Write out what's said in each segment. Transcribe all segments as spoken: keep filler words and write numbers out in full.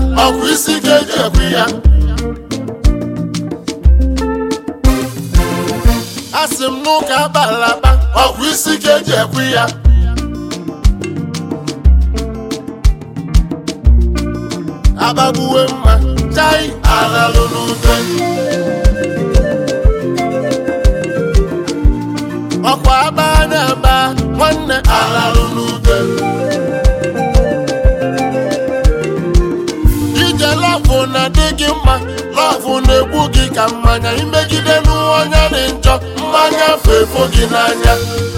ọkụ isi ga-eji ekwu ya. Asị m n'ụka akpalakpa ọkụ isi ga-eji ekwu ya. Abagbuwe mma chai alalụ n'ute. Ọkwa aba na-aba nwanne alalụ n'ute. Ije lọfụ na-adị gị mma, lọfụ na-egbu gị ka mmanya. Imegide n'onye dị njọ, mmanya fefo gị n'anya.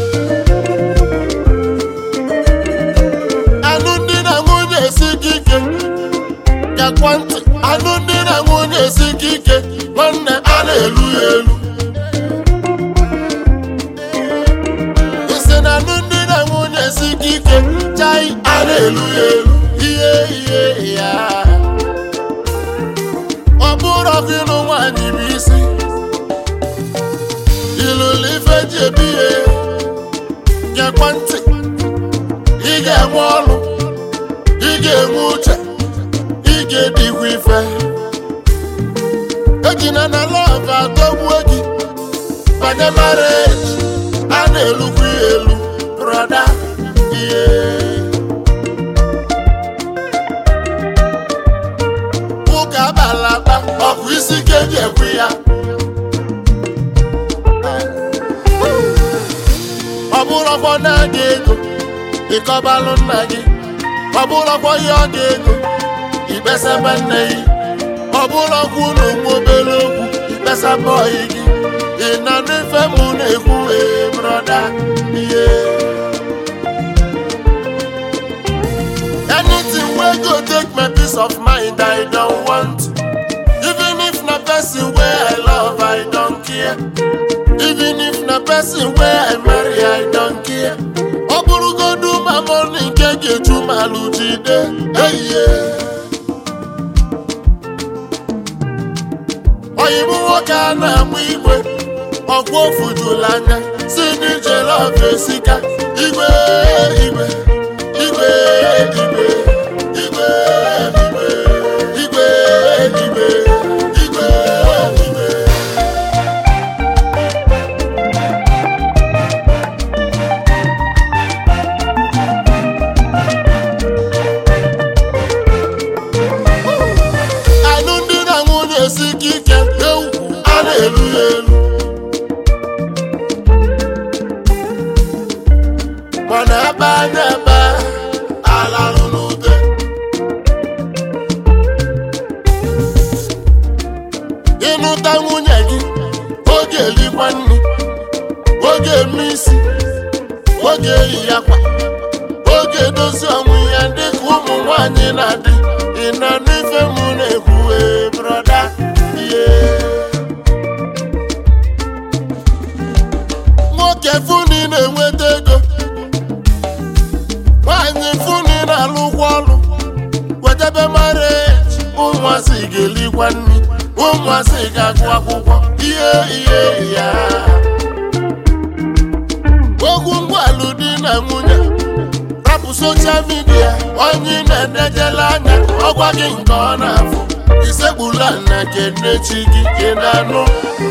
Anụ ndị na nwunye esi gị ike gakwa ntị. Anụ ndị na nwunye esi gị ike nwanne a na-elu ya elu. Isi na anụ ndị na nwunye esi gị ike chai a na-elu ya elu. Ihe ihe ya ọ bụrụ gị nụ nwaanyị bụ isi ilụlụ ife ji ebi ya. Gekwa ntị, ị ga-enwe ọrụ, ị ga-enwe uche, ị ga-edikwa ife. Ejina na lọv adọgbuo gị banye marriage, a na-elukwa ya elu brọda. Ihe ụka abalakpa ọkụ isi ga-eji ekwu ya. Ọ bụrụkwa na gị ego ịkọbalụ nna gị, ọ bụrụkwa ihe ọ ga-ego ikpesaba nne gị, ọ bụrụkwa ụlọ nwa obere okwu ikpesaba ọyị gị. Ị na n'ife mụ na-ekwu ee brọda. Ihe anything wey go take my peace of mind I don't want. Even if na person wey I love I don't care. Even if na person wey I marry I don't care. Ọ bụrụgodu ma money nke ga-eju m alụ jide eyiye. Oyibo nwoke a na-amụ igwe ọgwụ ofu jụrụ anya si n'ije lọv esika. Igwe igwe igwe igwe igwe igwe igwe igwe igwe igwe. Anụ ndị na nwunye esi ike ewu a na-elu ya elu. Mana aba na-aba alalụ n'ute. Ịnụta nwunye gị oge elikwa nri, oge eme isi, oge eyi ya kwa, oge edozi ọnwụ ya dịka ụmụ nwanyị na-adị. Ị na n'ife mụ na-ekwu ee brọda. Ihe nwoke funi na-enweta ego, nwaanyị funi na-alụkwa ọrụ. Wetebe marriage, ụmụasị ga-elikwa nri, ụmụasị ga-agụ akwụkwọ. Ihe ihe ya ogwu ngwalụ di na nwunye rapụ soshal midia. Onye na-enejela anya ọgwa gị nke ọ na-afụ isegbula na kenechi gị. Ị na-anụ